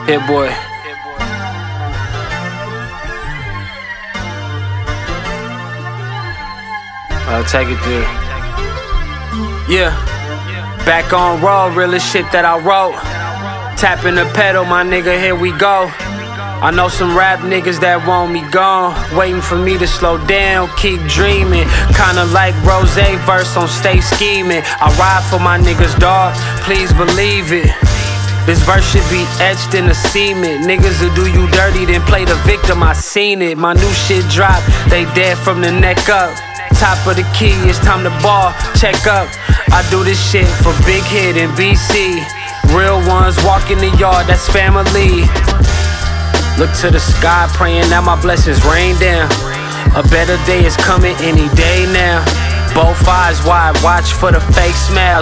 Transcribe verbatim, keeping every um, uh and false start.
Hit boy. I'll take it there. Yeah. Back on road, realest shit that I wrote. Tapping the pedal, my nigga, here we go. I know some rap niggas that want me gone, waiting for me to slow down, keep dreaming. Kinda like Rose verse on Stay Scheming. I ride for my niggas, dawg, please believe it. This verse should be etched in the cement. Niggas who do you dirty, then play the victim, I seen it. My new shit drop, they dead from the neck up. Top of the key, it's time to ball, check up. I do this shit for Big Hit in B C. Real ones walk in the yard, that's family. Look to the sky, praying that my blessings rain down. A better day is coming any day now. Both eyes wide, watch for the fake smiles.